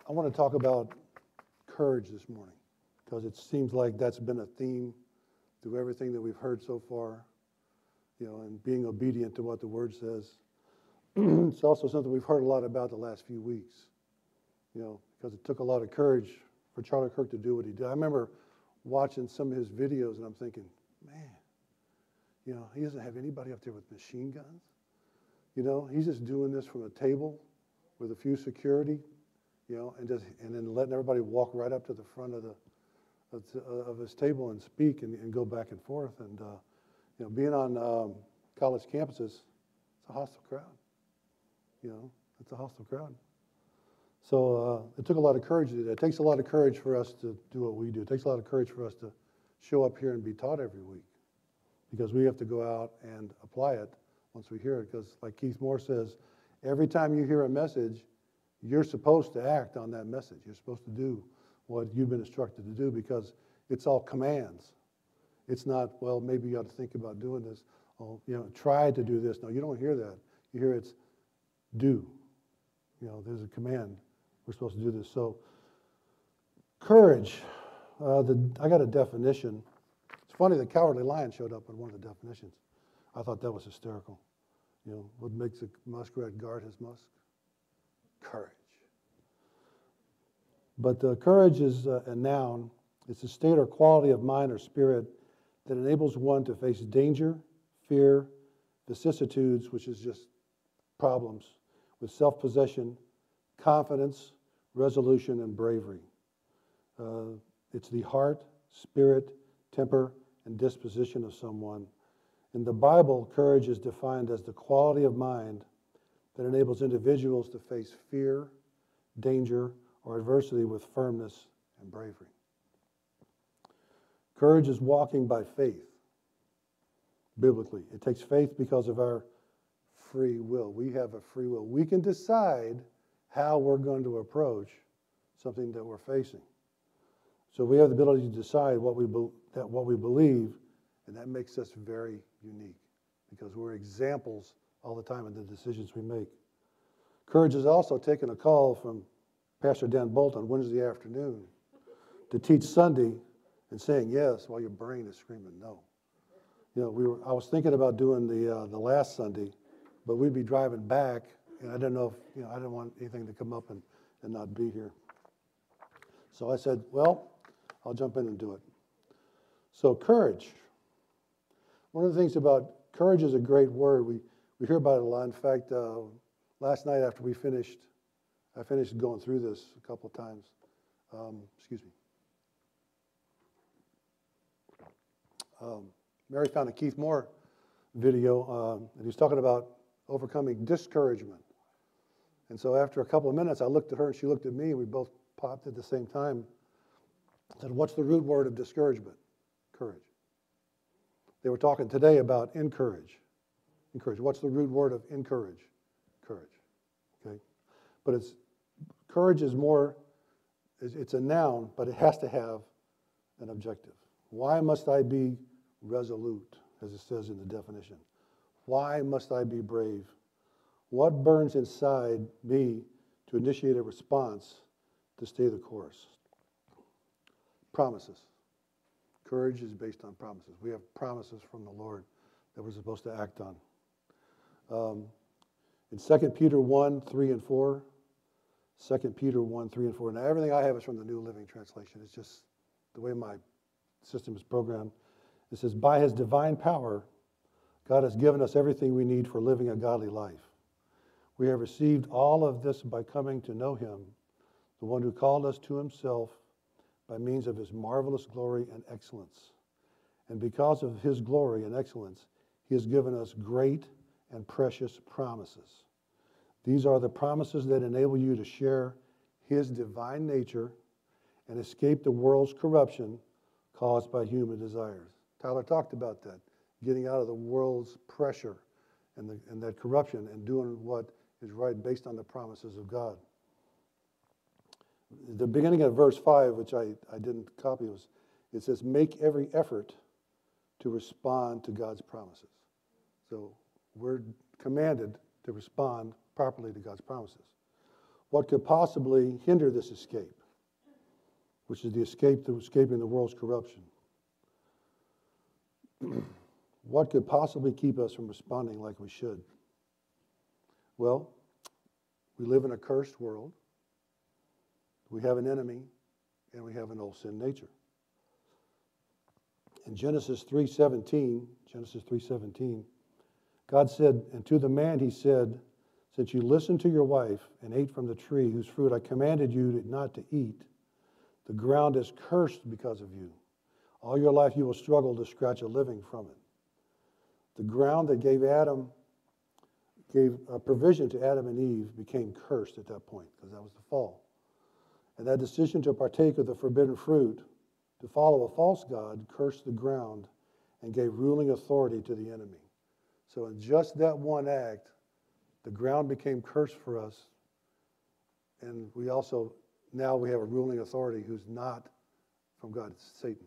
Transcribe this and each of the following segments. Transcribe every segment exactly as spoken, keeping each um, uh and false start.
I want to talk about courage this morning because it seems like that's been a theme through everything that we've heard so far, you know, and being obedient to what the Word says. It's also something we've heard a lot about the last few weeks, you know, because it took a lot of courage for Charlie Kirk to do what he did. I remember watching some of his videos and I'm thinking, man, you know, he doesn't have anybody up there with machine guns. You know, he's just doing this from a table with a few security, you know, and just and then letting everybody walk right up to the front of the of, the, of his table and speak and, and go back and forth. And uh, you know, being on um, college campuses, it's a hostile crowd. You know, it's a hostile crowd. So uh, it took a lot of courage to do that. It takes a lot of courage for us to do what we do. It takes a lot of courage for us to show up here and be taught every week, because we have to go out and apply it once we hear it. Because like Keith Moore says, every time you hear a message, you're supposed to act on that message. You're supposed to do what you've been instructed to do, because it's all commands. It's not, well, maybe you ought to think about doing this. Oh, you know, try to do this. No, you don't hear that. You hear it's do. You know, there's a command. We're supposed to do this. So, courage. Uh, the, I got a definition. It's funny, the cowardly lion showed up in one of the definitions. I thought that was hysterical. You know, what makes a muskrat guard his musk? Courage. But uh, courage is uh, a noun. It's a state or quality of mind or spirit that enables one to face danger, fear, vicissitudes, which is just problems, with self-possession, confidence, resolution, and bravery. Uh, it's the heart, spirit, temper, and disposition of someone. In the Bible, courage is defined as the quality of mind that enables individuals to face fear, danger, or adversity with firmness and bravery. Courage is walking by faith, biblically. It takes faith because of our free will. We have a free will. We can decide how we're going to approach something that we're facing. So we have the ability to decide what we be, that what we believe, and that makes us very unique, because we're examples all the time in the decisions we make. Courage is also taking a call from Pastor Dan Bolt on Wednesday afternoon to teach Sunday and saying yes while your brain is screaming no. You know, we were. I was thinking about doing the uh, the last Sunday, but we'd be driving back, and I didn't know if, you know, I didn't want anything to come up and, and not be here. So I said, well, I'll jump in and do it. So courage. One of the things about courage is a great word. We we hear about it a lot. In fact, uh, last night after we finished, I finished going through this a couple of times. Um, excuse me. Um, Mary found a Keith Moore video, um, and he was talking about overcoming discouragement. And so after a couple of minutes, I looked at her and she looked at me, and we both popped at the same time. I said, what's the root word of discouragement? Courage. They were talking today about encourage. Encourage. What's the root word of encourage? Courage. Okay? But it's courage is more, it's, it's a noun, but it has to have an objective. Why must I be resolute, as it says in the definition? Why must I be brave? What burns inside me to initiate a response to stay the course? Promises. Courage is based on promises. We have promises from the Lord that we're supposed to act on. Um, in Second Peter one, three, and four, Second Peter one, three, and four. Now, everything I have is from the New Living Translation. It's just the way my system is programmed. It says, by his divine power, God has given us everything we need for living a godly life. We have received all of this by coming to know him, the one who called us to himself by means of his marvelous glory and excellence. And because of his glory and excellence, he has given us great and precious promises. These are the promises that enable you to share his divine nature and escape the world's corruption caused by human desires. Tyler talked about that, getting out of the world's pressure and, the, and that corruption and doing what is right based on the promises of God. The beginning of verse five, which I, I didn't copy, was it says, make every effort to respond to God's promises. So we're commanded to respond properly to God's promises. What could possibly hinder this escape, which is the escape through escaping the world's corruption? What could possibly keep us from responding like we should? Well, we live in a cursed world. We have an enemy, and we have an old sin nature. In Genesis three seventeen, Genesis three seventeen, God said, and to the man he said, since you listened to your wife and ate from the tree whose fruit I commanded you not to eat, the ground is cursed because of you. All your life you will struggle to scratch a living from it. The ground that gave Adam, gave a provision to Adam and Eve became cursed at that point, because that was the fall. And that decision to partake of the forbidden fruit, to follow a false god, cursed the ground and gave ruling authority to the enemy. So in just that one act, the ground became cursed for us, and we also, now we have a ruling authority who's not from God, it's Satan.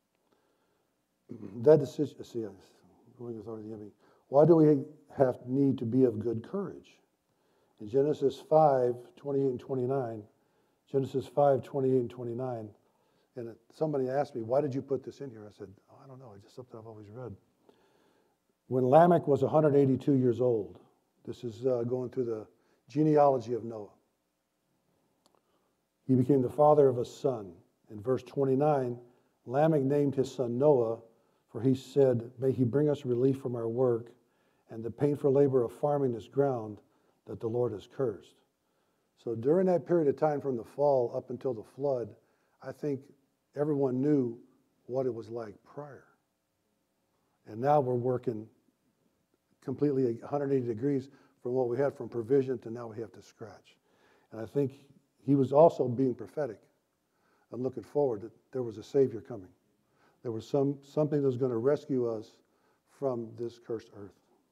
That decision, see, ruling authority of the enemy. Why do we have need to be of good courage? In Genesis five, twenty-eight and twenty-nine, Genesis five, twenty-eight and twenty-nine, and somebody asked me, why did you put this in here? I said, oh, I don't know, it's just something I've always read. When Lamech was one hundred eighty-two years old, this is uh, going through the genealogy of Noah. He became the father of a son. In verse twenty-nine, Lamech named his son Noah, for he said, may he bring us relief from our work and the painful labor of farming this ground that the Lord has cursed. So during that period of time from the fall up until the flood, I think everyone knew what it was like prior. And now we're working completely one hundred eighty degrees from what we had from provision to now we have to scratch. And I think he was also being prophetic and looking forward that there was a Savior coming. There was some something that was going to rescue us from this cursed earth.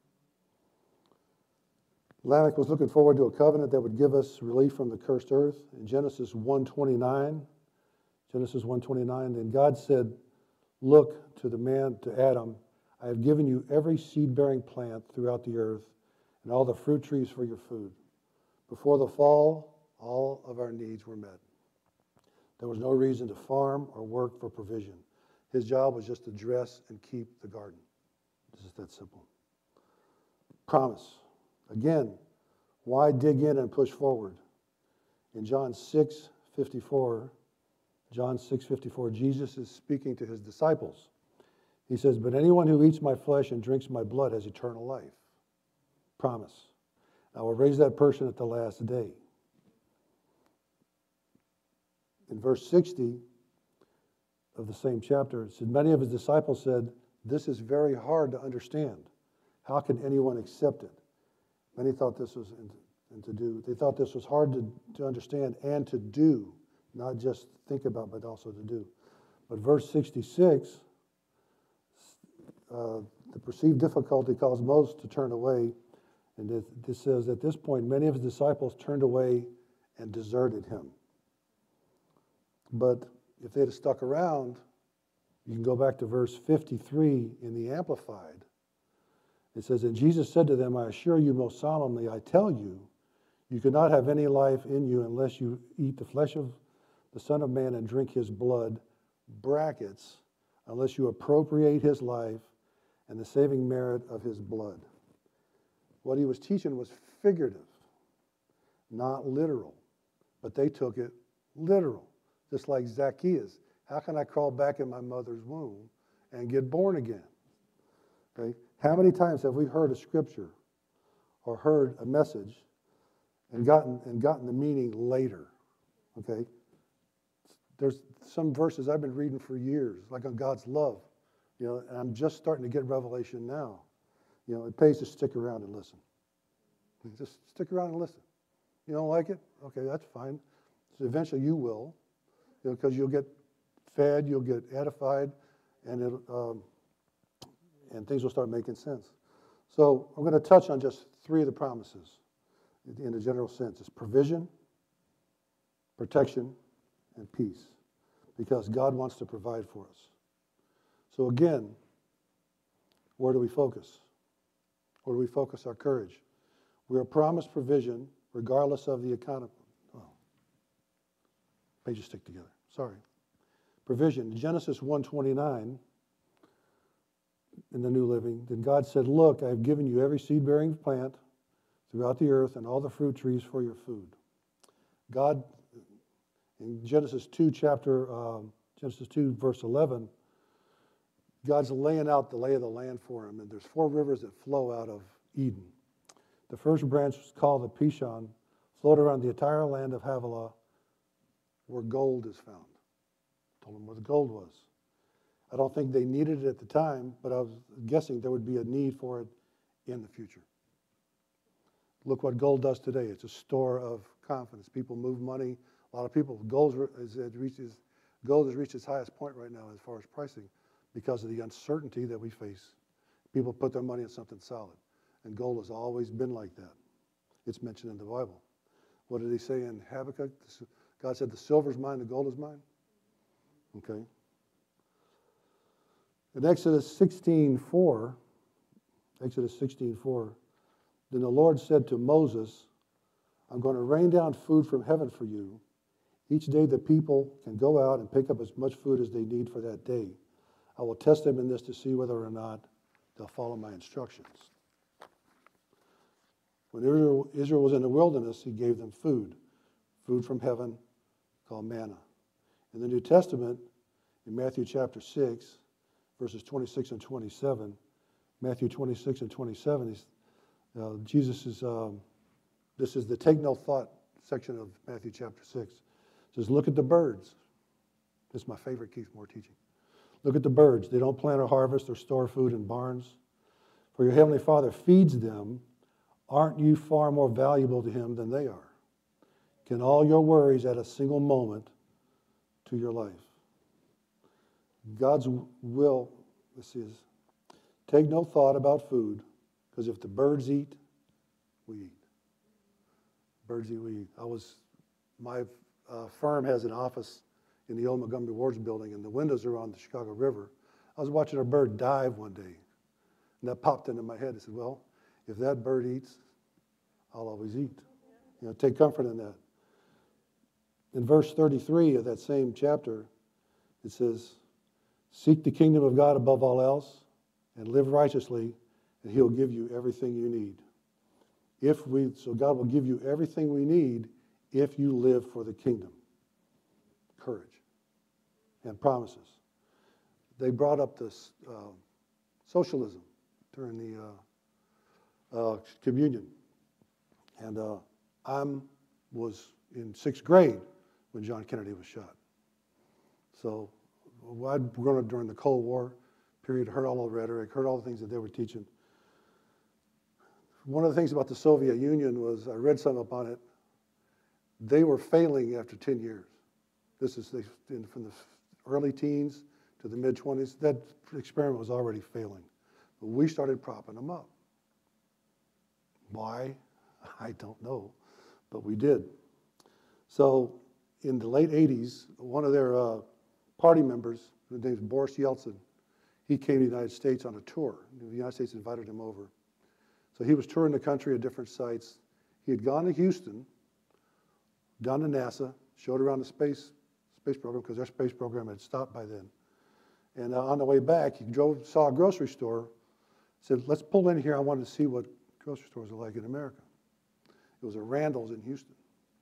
Lamech was looking forward to a covenant that would give us relief from the cursed earth. In Genesis one twenty-nine, Genesis one twenty-nine, then God said, look to the man, to Adam, I have given you every seed-bearing plant throughout the earth and all the fruit trees for your food. Before the fall, all of our needs were met. There was no reason to farm or work for provision. His job was just to dress and keep the garden. It's just that simple. Promise. Again, why dig in and push forward? In John six fifty-four, John six fifty-four, Jesus is speaking to his disciples. He says, but anyone who eats my flesh and drinks my blood has eternal life. Promise. I will raise that person at the last day. In verse sixty of the same chapter, it said, many of his disciples said, this is very hard to understand. How can anyone accept it? Many thought this was, and to do, they thought this was hard to, to understand and to do, not just think about, but also to do. But verse sixty-six, uh, the perceived difficulty caused most to turn away. And this, this says, at this point, many of his disciples turned away and deserted him. But if they had stuck around, you can go back to verse fifty-three in the Amplified. It says, and Jesus said to them, I assure you most solemnly, I tell you, you cannot have any life in you unless you eat the flesh of the Son of Man and drink his blood, brackets, unless you appropriate his life and the saving merit of his blood. What he was teaching was figurative, not literal. But they took it literal, just like Zacchaeus. How can I crawl back in my mother's womb and get born again? Okay? How many times have we heard a scripture or heard a message and gotten and gotten the meaning later? Okay? There's some verses I've been reading for years, like on God's love, you know, and I'm just starting to get revelation now. You know, it pays to stick around and listen. Just stick around and listen. You don't like it? Okay, that's fine. So eventually you will, you know, because you'll get fed, you'll get edified, and it, um, and things will start making sense. So I'm going to touch on just three of the promises in a general sense. It's provision, protection, and peace, because God wants to provide for us. So again, where do we focus? Where do we focus our courage? We are promised provision regardless of the economy, Pages stick together. Sorry. Provision. Genesis one twenty-nine in the New Living. Then God said, look, I have given you every seed-bearing plant throughout the earth and all the fruit trees for your food. God, in Genesis two, chapter, um, Genesis two, verse eleven, God's laying out the lay of the land for him. And there's four rivers that flow out of Eden. The first branch was called the Pishon, flowed around the entire land of Havilah, where gold is found. Told him where the gold was. I don't think they needed it at the time, but I was guessing there would be a need for it in the future. Look what gold does today. It's a store of confidence. People move money. A lot of people, gold is, it reaches, gold has reached its highest point right now as far as pricing because of the uncertainty that we face. People put their money in something solid. And gold has always been like that. It's mentioned in the Bible. What did he say in Habakkuk? God said, the silver is mine, the gold is mine. Okay. In Exodus sixteen four, Exodus sixteen four, then the Lord said to Moses, I'm going to rain down food from heaven for you. Each day the people can go out and pick up as much food as they need for that day. I will test them in this to see whether or not they'll follow my instructions. When Israel, Israel was in the wilderness, he gave them food, food from heaven called manna. In the New Testament, in Matthew chapter six, verses twenty-six and twenty-seven, Matthew twenty-six and twenty-seven, he's, uh, Jesus is, um, this is the take no thought section of Matthew chapter six. It says, look at the birds. This is my favorite Keith Moore teaching. Look at the birds. They don't plant or harvest or store food in barns. For your heavenly Father feeds them. Aren't you far more valuable to him than they are? Can all your worries add a single moment to your life? God's will, this is, take no thought about food, because if the birds eat, we eat. Birds eat, we eat. I was, my uh, firm has an office in the old Montgomery Ward's building, and the windows are on the Chicago River. I was watching a bird dive one day, and that popped into my head. I said, well, if that bird eats, I'll always eat. You know, take comfort in that. In verse thirty-three of that same chapter, it says, seek the kingdom of God above all else and live righteously, and he'll give you everything you need. If we, so God will give you everything we need if you live for the kingdom. Courage and promises. They brought up this uh, socialism during the uh, uh, communion. And uh, I was in sixth grade when John Kennedy was shot. So I'd grown up during the Cold War period, heard all the rhetoric, heard all the things that they were teaching. One of the things about the Soviet Union was, I read something about it, they were failing after ten years. This is from the early teens to the mid-twenties. That experiment was already failing. But we started propping them up. Why? I don't know, but we did. So in the late eighties, one of their uh, party members, his name is Boris Yeltsin, he came to the United States on a tour. The United States invited him over. So he was touring the country at different sites. He had gone to Houston, down to NASA, showed around the space space program, because their space program had stopped by then. And uh, on the way back, he drove, saw a grocery store, said, let's pull in here. I wanted to see what grocery stores are like in America. It was a Randall's in Houston.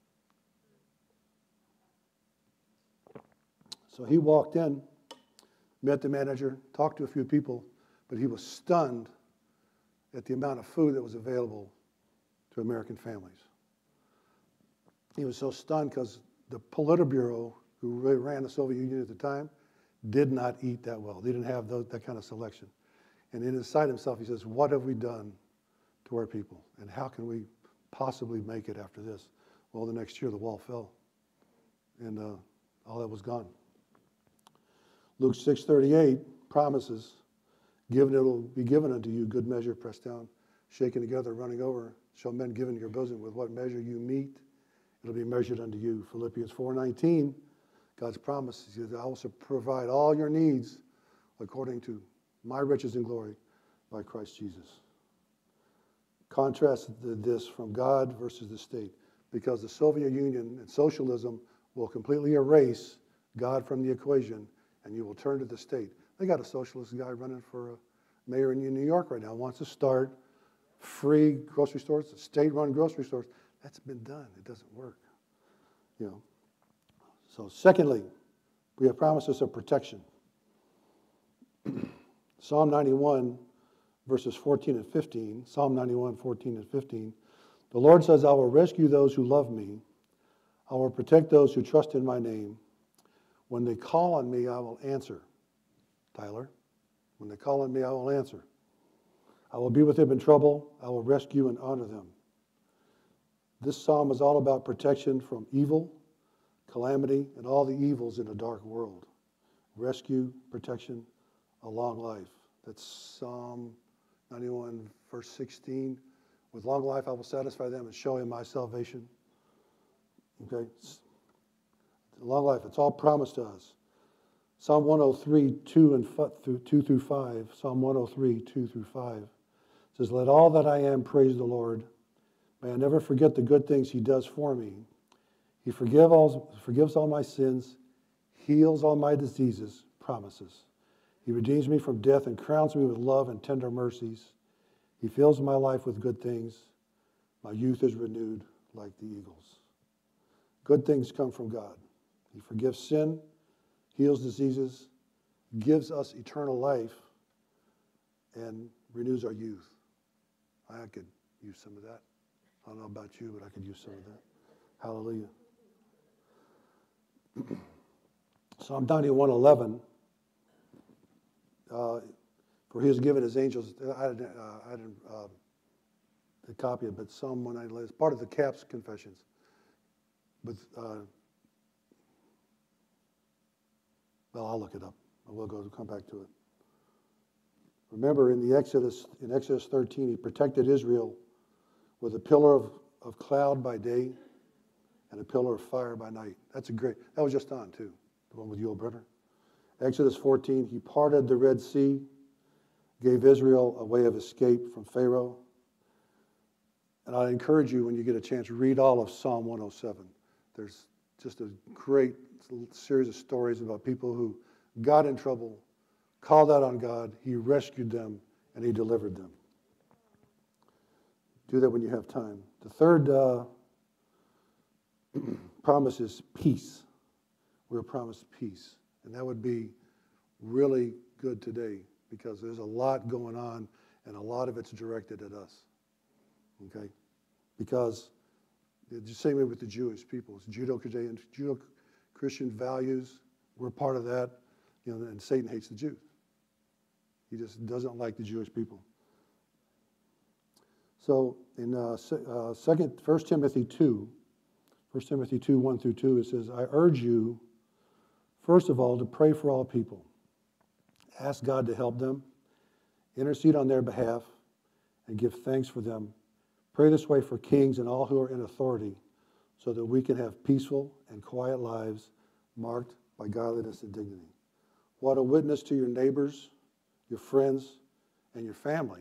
So he walked in, met the manager, talked to a few people, but he was stunned at the amount of food that was available to American families. He was so stunned because the Politburo, who really ran the Soviet Union at the time, did not eat that well. They didn't have those, that kind of selection. And inside himself, he says, what have we done to our people? And how can we possibly make it after this? Well, the next year, the wall fell. And uh, all that was gone. Luke six thirty-eight promises, given it will be given unto you, good measure, pressed down, shaken together, running over, shall men give into your bosom. With what measure you meet, it'll be measured unto you. Philippians four nineteen, God's promise is that I will provide all your needs according to my riches and glory by Christ Jesus. Contrast this from God versus the state, because the Soviet Union and socialism will completely erase God from the equation, and you will turn to the state. They got a socialist guy running for a mayor in New York right now, wants to start free grocery stores, state-run grocery stores. That's been done. It doesn't work. You know. So secondly, we have promises of protection. Psalm ninety-one, verses fourteen and fifteen. Psalm ninety-one, fourteen and fifteen. The Lord says, I will rescue those who love me. I will protect those who trust in my name. When they call on me, I will answer. Tyler, when they call on me, I will answer. I will be with them in trouble. I will rescue and honor them. This psalm is all about protection from evil, calamity, and all the evils in a dark world. Rescue, protection, a long life. That's Psalm ninety-one, verse sixteen. With long life I will satisfy them and show him my salvation. Okay? Long life, it's all promised to us. Psalm one oh three, two and through two through five. Psalm one oh three, two through five says, let all that I am praise the Lord. May I never forget the good things he does for me. He forgive all, forgives all my sins, heals all my diseases, promises. He redeems me from death and crowns me with love and tender mercies. He fills my life with good things. My youth is renewed like the eagles. Good things come from God. He forgives sin, heals diseases, gives us eternal life, and renews our youth. I could use some of that. I don't know about you, but I could use some of that. Hallelujah. Psalm ninety-one eleven. Uh, for he has given his angels, I didn't, uh, I didn't uh, copy it, but Psalm one ninety-one is part of the CAPS confessions. But, uh, well, I'll look it up. We'll go come back to it. Remember, in the Exodus, in Exodus thirteen, he protected Israel with a pillar of, of cloud by day and a pillar of fire by night. That's a great, that was just on too, the one with Yul Brynner. Exodus fourteen, he parted the Red Sea, gave Israel a way of escape from Pharaoh. And I encourage you, when you get a chance, read all of Psalm one oh seven. There's just a great series of stories about people who got in trouble, called out on God, he rescued them, and he delivered them. Do that when you have time. The third uh, promise is peace. We're promised peace. And that would be really good today because there's a lot going on and a lot of it's directed at us. Okay? Because the same way with the Jewish people. It's Judeo-Christian, Judeo-Christian values. We're part of that. You know, and Satan hates the Jews. He just doesn't like the Jewish people. So in uh, uh, second, First Timothy two, First Timothy two, one through two, it says, I urge you, first of all, to pray for all people. Ask God to help them, intercede on their behalf, and give thanks for them. Pray this way for kings and all who are in authority, so that we can have peaceful and quiet lives marked by godliness and dignity. What a witness to your neighbors, your friends, and your family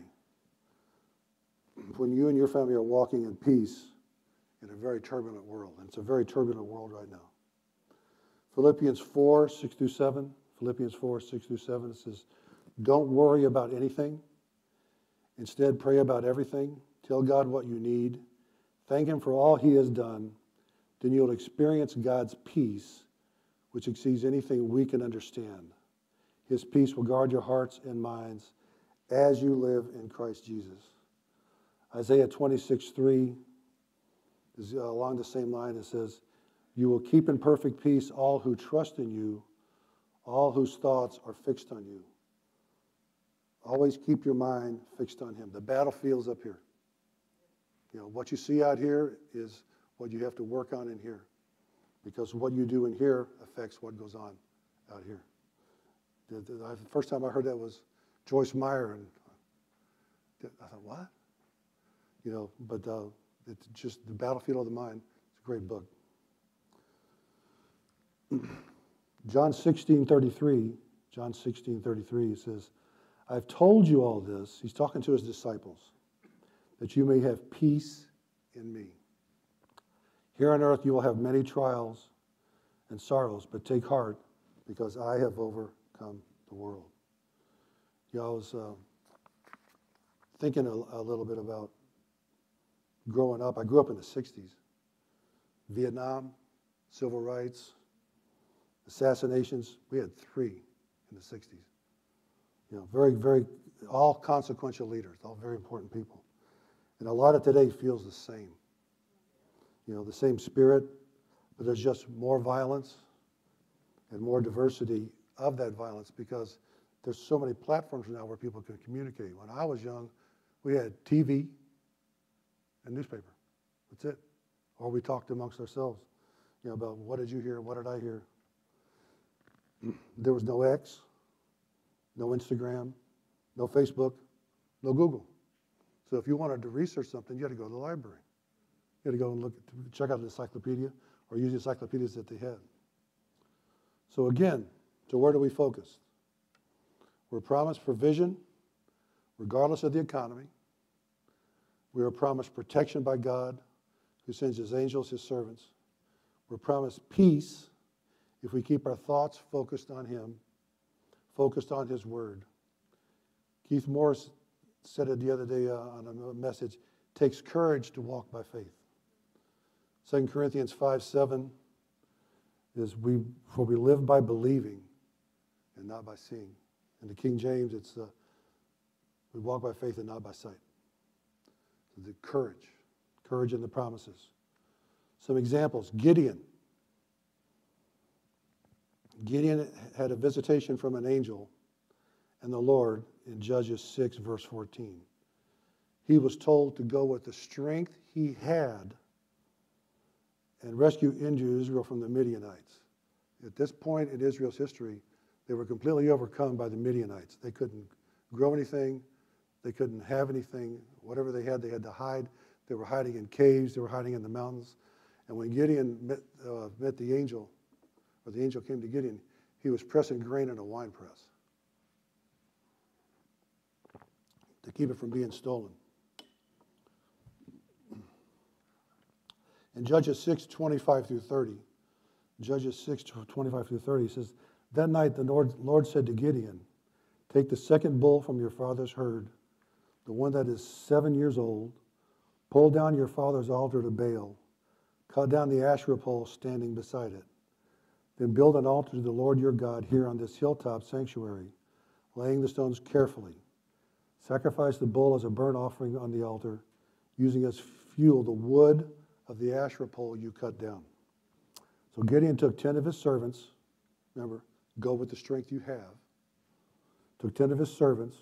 when you and your family are walking in peace in a very turbulent world. And it's a very turbulent world right now. Philippians four, six through seven. Philippians four, six through seven. It says, don't worry about anything. Instead, pray about everything. Tell God what you need. Thank him for all he has done. Then you'll experience God's peace, which exceeds anything we can understand. His peace will guard your hearts and minds as you live in Christ Jesus. Isaiah twenty-six, three is along the same line. It says, you will keep in perfect peace all who trust in you, all whose thoughts are fixed on you. Always keep your mind fixed on him. The battlefield's up here. You know, what you see out here is what you have to work on in here. Because what you do in here affects what goes on out here. The, the, the first time I heard that was Joyce Meyer, and I thought, what? You know, but uh, it's just The Battlefield of the Mind. It's a great book. John sixteen thirty-three, John sixteen thirty-three says, I've told you all this, he's talking to his disciples, that you may have peace in me. Here on earth you will have many trials, and sorrows, but take heart, because I have overcome the world. You know, I was uh, thinking a, a little bit about growing up. I grew up in the sixties. Vietnam, civil rights, assassinations. We had three in the sixties. You know, very, very, all consequential leaders, all very important people. And a lot of today feels the same. You know, the same spirit, but there's just more violence and more diversity of that violence because there's so many platforms now where people can communicate. When I was young, we had T V and newspaper. That's it. Or we talked amongst ourselves, you know, about what did you hear, what did I hear. There was no X, no Instagram, no Facebook, no Google. So if you wanted to research something, you had to go to the library. You had to go and look, at, check out the encyclopedia or use the encyclopedias that they had. So again, so where do we focus? We're promised provision regardless of the economy. We are promised protection by God, who sends his angels, his servants. We're promised peace if we keep our thoughts focused on him, focused on his word. Keith Morris said it the other day uh, on a message, takes courage to walk by faith. Second Corinthians five seven is, we, for we live by believing and not by seeing. In the King James, it's, uh, we walk by faith and not by sight. So the courage, courage in the promises. Some examples, Gideon. Gideon had a visitation from an angel and the Lord in Judges six, verse fourteen. He was told to go with the strength he had and rescue Israel from the Midianites. At this point in Israel's history, they were completely overcome by the Midianites. They couldn't grow anything. They couldn't have anything. Whatever they had, they had to hide. They were hiding in caves. They were hiding in the mountains. And when Gideon met, uh, met the angel, or the angel came to Gideon, he was pressing grain in a wine press to keep it from being stolen. In Judges six, twenty-five through thirty, Judges six, twenty-five through thirty says, that night the Lord, Lord said to Gideon, take the second bull from your father's herd, the one that is seven years old, pull down your father's altar to Baal, cut down the Asherah pole standing beside it. Then build an altar to the Lord your God here on this hilltop sanctuary, laying the stones carefully. Sacrifice the bull as a burnt offering on the altar, using as fuel the wood of the Asherah pole you cut down. So Gideon took ten of his servants. Remember, go with the strength you have. Took ten of his servants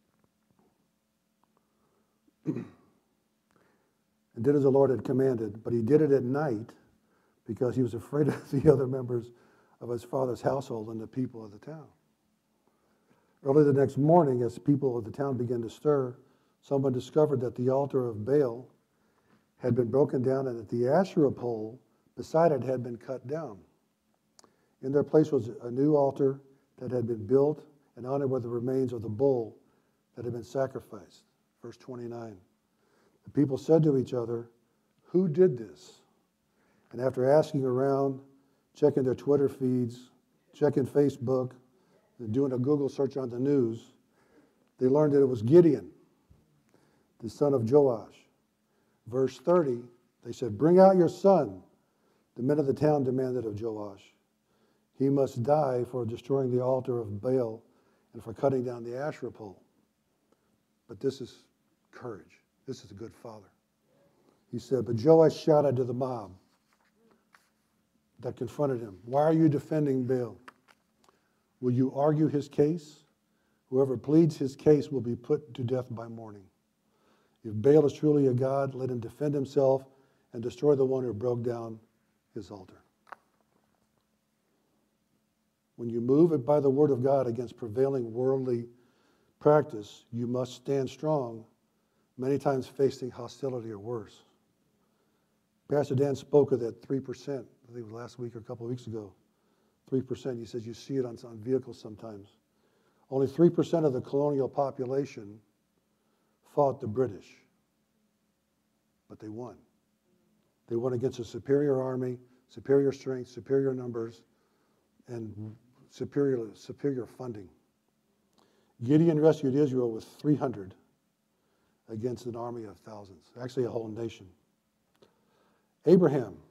and did as the Lord had commanded, but he did it at night because he was afraid of the other members of his father's household and the people of the town. Early the next morning, as people of the town began to stir, someone discovered that the altar of Baal had been broken down and that the Asherah pole beside it had been cut down. In their place was a new altar that had been built, and on it were the remains of the bull that had been sacrificed. Verse twenty-nine. The people said to each other, who did this? And after asking around, checking their Twitter feeds, checking Facebook, and doing a Google search on the news, they learned that it was Gideon, the son of Joash. Verse thirty, they said, bring out your son. The men of the town demanded of Joash. He must die for destroying the altar of Baal and for cutting down the Asherah pole. But this is courage. This is a good father. He said, but Joash shouted to the mob that confronted him, why are you defending Baal? Will you argue his case? Whoever pleads his case will be put to death by morning. If Baal is truly a god, let him defend himself and destroy the one who broke down his altar. When you move it by the word of God against prevailing worldly practice, you must stand strong, many times facing hostility or worse. Pastor Dan spoke of that three percent, I think it was last week or a couple of weeks ago. three percent, he says you see it on, on vehicles sometimes. Only three percent of the colonial population fought the British, but they won. They won against a superior army superior strength, superior numbers, and superior, superior funding. Gideon rescued Israel with three hundred against an army of thousands, actually a whole nation. Abraham,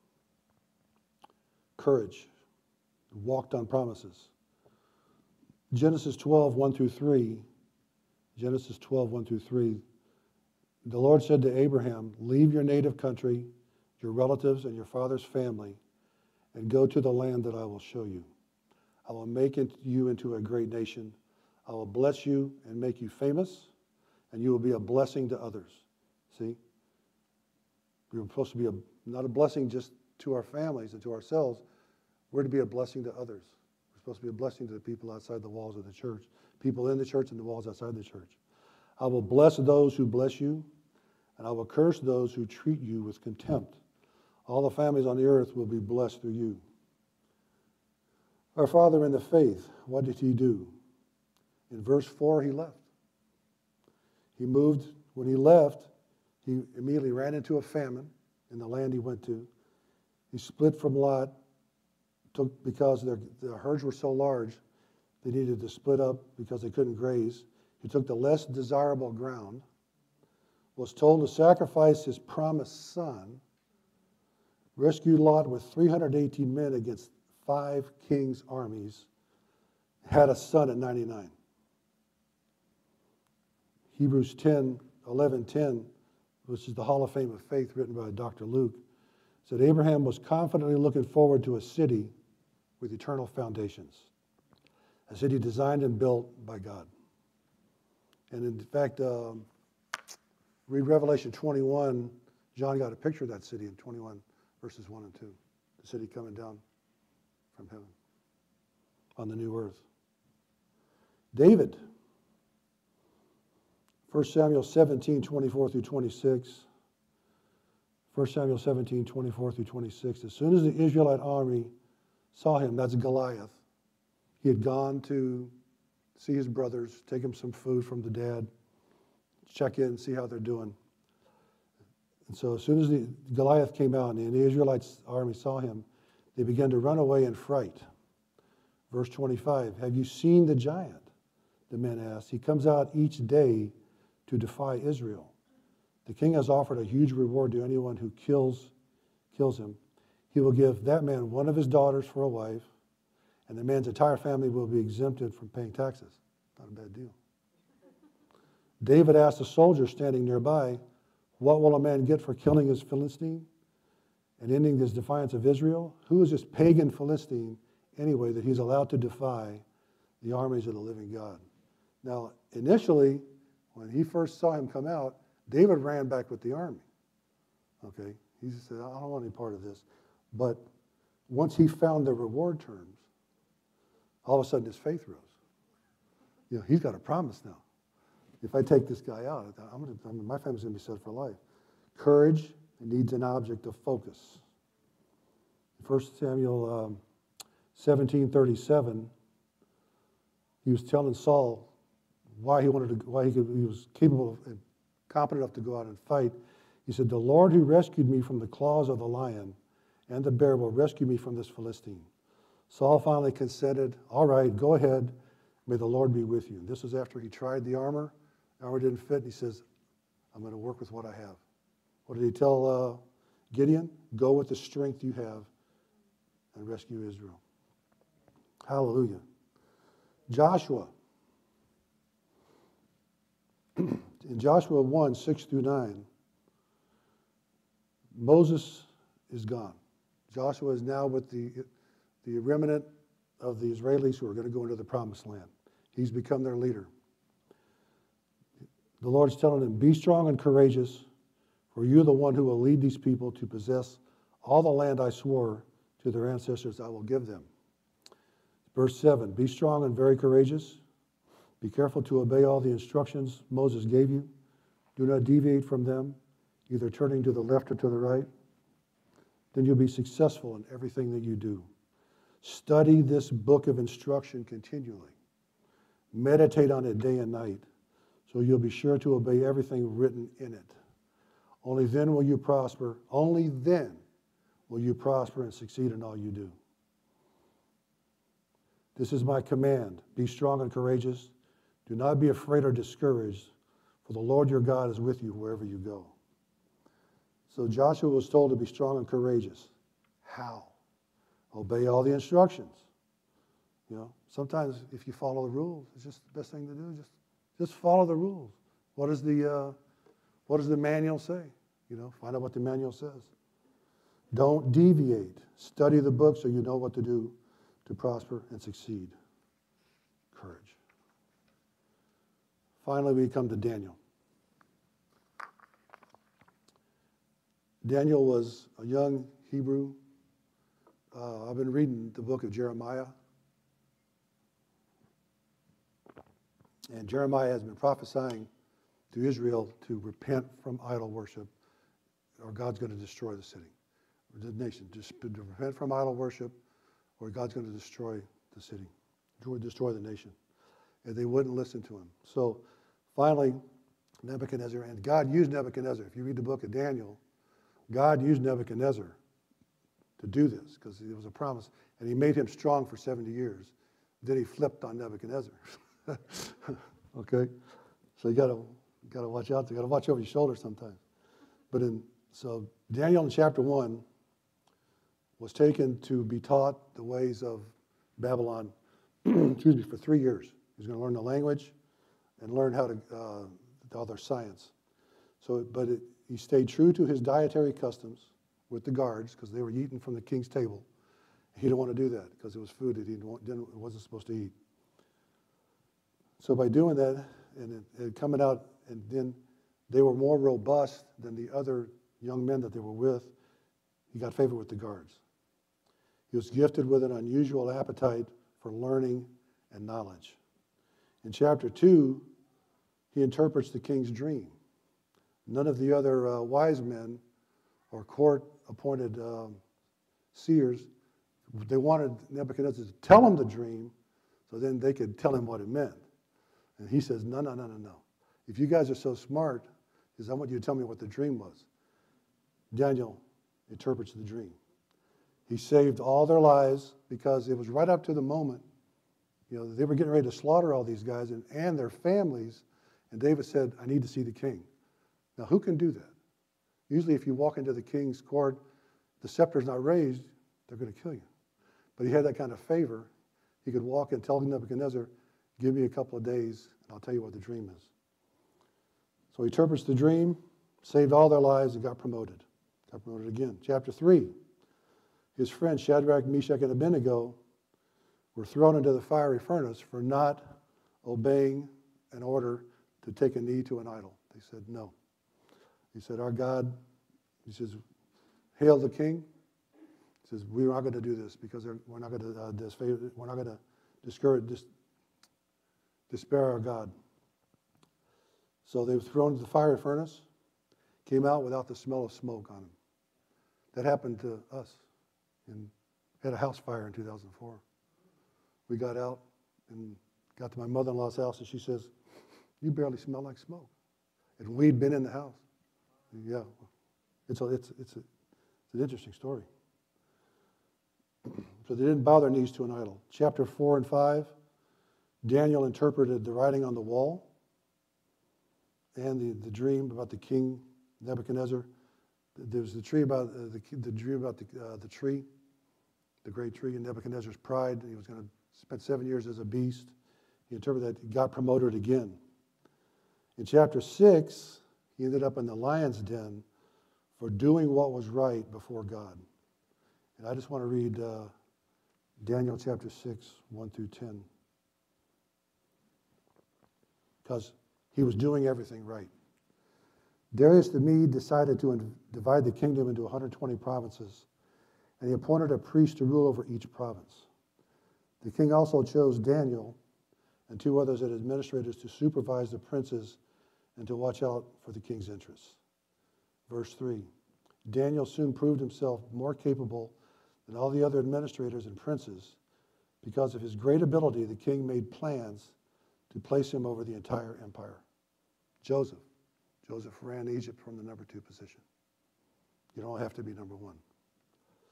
courage, walked on promises. Genesis twelve, one through three, Genesis twelve, one through three, the Lord said to Abraham, leave your native country, your relatives, and your father's family, and go to the land that I will show you. I will make you into a great nation. I will bless you and make you famous, and you will be a blessing to others. See? We're supposed to be a, not a blessing just to our families and to ourselves. We're to be a blessing to others. We're supposed to be a blessing to the people outside the walls of the church, people in the church and the walls outside the church. I will bless those who bless you, and I will curse those who treat you with contempt. All the families on the earth will be blessed through you. Our father in the faith, what did he do? In verse four, he left. He moved. When he left, he immediately ran into a famine in the land he went to. He split from Lot took, because their, the herds were so large, they needed to split up because they couldn't graze. He took the less desirable ground, was told to sacrifice his promised son, rescued Lot with three hundred eighteen men against five kings' armies, had a son at ninety-nine. Hebrews ten, eleven, ten, which is the Hall of Fame of Faith written by Doctor Luke, said Abraham was confidently looking forward to a city with eternal foundations, a city designed and built by God. And in fact, um, read Revelation twenty-one. John got a picture of that city in twenty-one, verses one and two. The city coming down from heaven on the new earth. David, First Samuel seventeen, twenty-four through twenty-six. First Samuel seventeen, twenty-four through twenty-six. As soon as the Israelite army saw him, that's Goliath, he had gone to see his brothers, take him some food from the dad, check in, see how they're doing. And so as soon as the Goliath came out and the Israelites army saw him, they began to run away in fright. Verse twenty-five, have you seen the giant? The men asked. He comes out each day to defy Israel. The king has offered a huge reward to anyone who kills, kills him. He will give that man one of his daughters for a wife, and the man's entire family will be exempted from paying taxes. Not a bad deal. David asked a soldier standing nearby, what will a man get for killing his Philistine and ending this defiance of Israel? Who is this pagan Philistine anyway that he's allowed to defy the armies of the living God? Now, initially, when he first saw him come out, David ran back with the army. Okay? He said, I don't want any part of this. But once he found the reward terms, all of a sudden his faith rose. You know, he's got a promise now. If I take this guy out, I'm gonna, I mean, my family's going to be set for life. Courage needs an object of focus. First Samuel um, seventeen thirty-seven, he was telling Saul why he wanted to, why he, could, he was capable and competent enough to go out and fight. He said, the Lord who rescued me from the claws of the lion and the bear will rescue me from this Philistine. Saul finally consented, all right, go ahead. May the Lord be with you. And this was after he tried the armor. The armor didn't fit. And he says, I'm going to work with what I have. What did he tell uh, Gideon? Go with the strength you have and rescue Israel. Hallelujah. Joshua. In Joshua one, six through nine, Moses is gone. Joshua is now with the, the remnant of the Israelis who are going to go into the promised land. He's become their leader. The Lord's telling him, be strong and courageous, for you're the one who will lead these people to possess all the land I swore to their ancestors I will give them. Verse seven, be strong and very courageous. Be careful to obey all the instructions Moses gave you. Do not deviate from them, either turning to the left or to the right. Then you'll be successful in everything that you do. Study this book of instruction continually. Meditate on it day and night, so you'll be sure to obey everything written in it. Only then will you prosper. Only then will you prosper and succeed in all you do. This is my command. Be strong and courageous. Do not be afraid or discouraged, for the Lord your God is with you wherever you go. So Joshua was told to be strong and courageous. How? Obey all the instructions. You know, sometimes if you follow the rules, it's just the best thing to do. Just, just follow the rules. What does the, uh, what does the manual say? You know, find out what the manual says. Don't deviate. Study the book so you know what to do to prosper and succeed. Courage. Finally, we come to Daniel. Daniel was a young Hebrew. Uh, I've been reading the book of Jeremiah. And Jeremiah has been prophesying to Israel to repent from idol worship, or God's going to destroy the city, or the nation. Just to repent from idol worship, or God's going to destroy the city, destroy the nation. And they wouldn't listen to him. So finally, Nebuchadnezzar, and God used Nebuchadnezzar. If you read the book of Daniel, God used Nebuchadnezzar to do this because it was a promise. And he made him strong for seventy years. Then he flipped on Nebuchadnezzar. Okay? So you got to got to watch out. You got to watch over your shoulder sometimes. But in so Daniel in chapter one was taken to be taught the ways of Babylon, excuse me, for three years. He was going to learn the language and learn how to uh, all their science. So, but it, he stayed true to his dietary customs with the guards because they were eating from the king's table. He didn't want to do that because it was food that he didn't, didn't, wasn't supposed to eat. So by doing that and it, it coming out, and then they were more robust than the other young men that they were with, he got favor with the guards. He was gifted with an unusual appetite for learning and knowledge. In chapter two, he interprets the king's dream. None of the other uh, wise men or court-appointed um, seers, they wanted Nebuchadnezzar to tell them the dream so then they could tell him what it meant. And he says, no, no, no, no, no. If you guys are so smart, he says, I want you to tell me what the dream was. Daniel interprets the dream. He saved all their lives because it was right up to the moment, you know, they were getting ready to slaughter all these guys and, and their families. And David said, I need to see the king. Now, who can do that? Usually if you walk into the king's court, the scepter's not raised, they're going to kill you. But he had that kind of favor. He could walk and tell Nebuchadnezzar, give me a couple of days, and I'll tell you what the dream is. So he interprets the dream, saved all their lives, and got promoted. Got promoted again. Chapter three, his friends Shadrach, Meshach, and Abednego were thrown into the fiery furnace for not obeying an order to take a knee to an idol. They said no. He said, our God, he says, hail the king. He says, we're not going to do this because we're not going to uh, disfavor, we're not going to discourage, dis, despair our God. So they were thrown into the fiery furnace, came out without the smell of smoke on them. That happened to us. And had a house fire in two thousand four. We got out and got to my mother-in-law's house, and she says, you barely smell like smoke. And we'd been in the house. Yeah, it's, a, it's, it's, a, it's an interesting story. So they didn't bow their knees to an idol. Chapter four and five, Daniel interpreted the writing on the wall and the, the dream about the king Nebuchadnezzar. There was the tree about uh, the, the dream about the, uh, the tree, the great tree, and Nebuchadnezzar's pride. He was going to spend seven years as a beast. He interpreted that. He got promoted again. In chapter six, he ended up in the lion's den for doing what was right before God. And I just want to read uh, Daniel chapter six, one through ten. Because he was doing everything right. Darius the Mede decided to divide the kingdom into one hundred twenty provinces, and he appointed a priest to rule over each province. The king also chose Daniel and two others as administrators to supervise the princes and to watch out for the king's interests. Verse three, Daniel soon proved himself more capable than all the other administrators and princes. Because of his great ability, the king made plans to place him over the entire empire. Joseph. Joseph ran Egypt from the number two position. You don't have to be number one.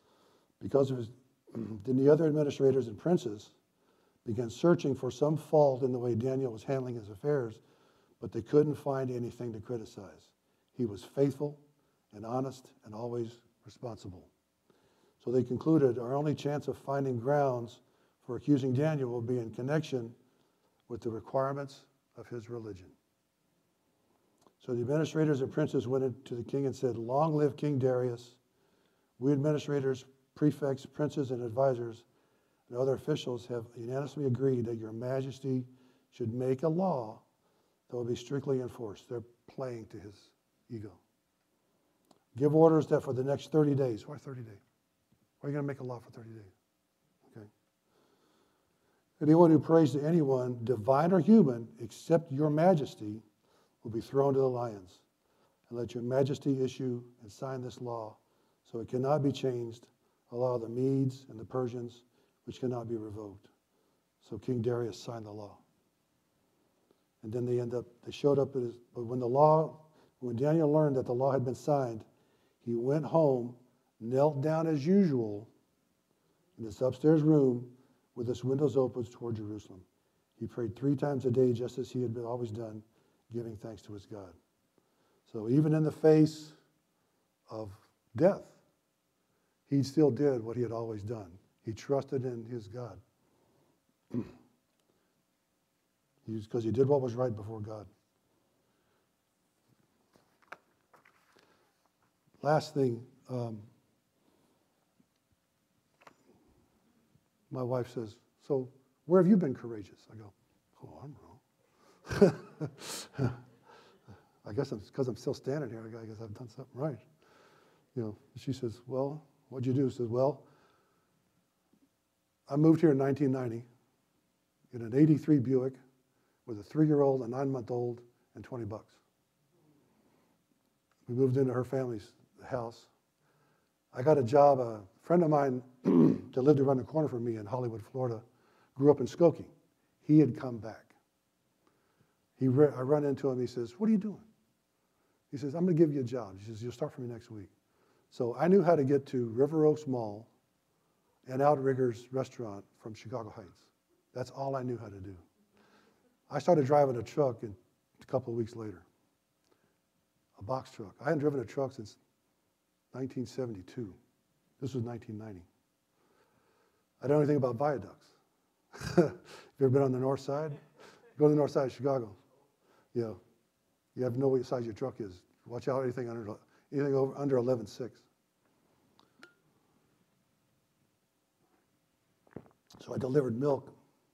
Because of his, then the other administrators and princes began searching for some fault in the way Daniel was handling his affairs, but they couldn't find anything to criticize. He was faithful and honest and always responsible. So they concluded our only chance of finding grounds for accusing Daniel will be in connection with the requirements of his religion. So the administrators and princes went to the king and said, "Long live King Darius. We administrators, prefects, princes, and advisors and other officials have unanimously agreed that your majesty should make a law that will be strictly enforced." They're playing to his ego. "Give orders that for the next thirty days. Why thirty days? Why are you going to make a law for thirty days? Okay. "Anyone who prays to anyone, divine or human, except your majesty, will be thrown to the lions. And let your majesty issue and sign this law, so it cannot be changed, a law of the Medes and the Persians, which cannot be revoked." So King Darius signed the law. And then they end up, they showed up, at his, but when the law, when Daniel learned that the law had been signed, he went home, knelt down as usual in this upstairs room with its windows open toward Jerusalem. He prayed three times a day, just as he had been always done, giving thanks to his God. So even in the face of death, he still did what he had always done. He trusted in his God. Because he did what was right before God. Last thing, um, my wife says, "So where have you been courageous?" I go, "Oh, I'm wrong." I guess it's because I'm still standing here. I guess I've done something right. You know, she says, "Well, what'd you do?" She says, "Well, I moved here in nineteen ninety in an eighty-three Buick with a three-year-old, a nine-month-old, and twenty bucks. We moved into her family's house. I got a job. A friend of mine that lived around the corner from me in Hollywood, Florida, grew up in Skokie. He had come back. He re- I run into him. He says, "What are you doing?" He says, "I'm going to give you a job." He says, "You'll start for me next week." So I knew how to get to River Oaks Mall and Outriggers Restaurant from Chicago Heights. That's all I knew how to do. I started driving a truck in, a couple of weeks later, a box truck. I hadn't driven a truck since nineteen seventy-two. This was nineteen ninety. I don't know anything about viaducts. Have you ever been on the north side? Go to the north side of Chicago. You know, you have to know what size your truck is. Watch out, anything under anything over under eleven six. So I delivered milk.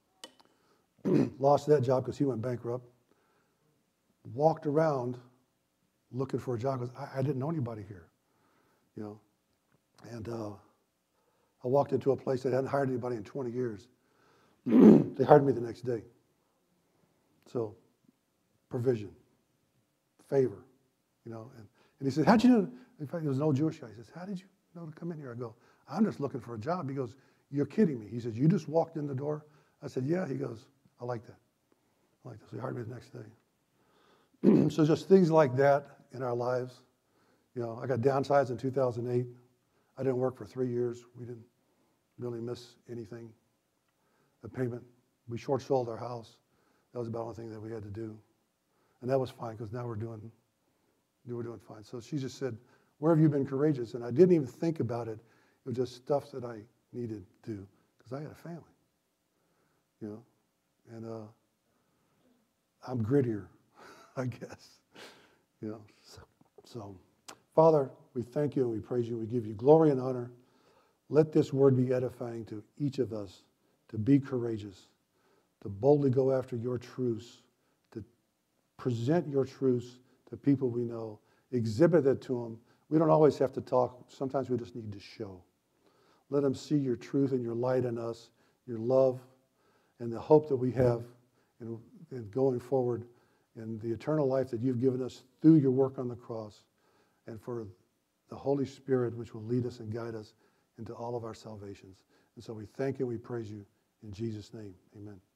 Lost that job because he went bankrupt. Walked around looking for a job because I, I didn't know anybody here, you know. And uh, I walked into a place that hadn't hired anybody in twenty years. They hired me the next day. So, provision, favor, you know. And, and he said, "How'd you know?" In fact, he was an old Jewish guy. He says, "How did you know to come in here?" I go, "I'm just looking for a job." He goes, "You're kidding me." He says, "You just walked in the door?" I said, "Yeah." He goes, "I like that. I like that." So he hired me the next day. So just things like that in our lives. You know, I got downsized in two thousand eight. I didn't work for three years. We didn't really miss anything. The payment, we short sold our house. That was about the only thing that we had to do. And that was fine because now we're doing, we were doing fine. So she just said, "Where have you been courageous?" And I didn't even think about it. It was just stuff that I needed to do because I had a family, you know. And uh, I'm grittier, I guess, you know. So, so, Father, we thank you and we praise you. We give you glory and honor. Let this word be edifying to each of us to be courageous, to boldly go after your truths, to present your truths to people we know, exhibit it to them. We don't always have to talk. Sometimes we just need to show. Let them see your truth and your light in us, your love, and the hope that we have in, in going forward in the eternal life that you've given us through your work on the cross, and for the Holy Spirit which will lead us and guide us into all of our salvations. And so we thank you and we praise you in Jesus' name. Amen.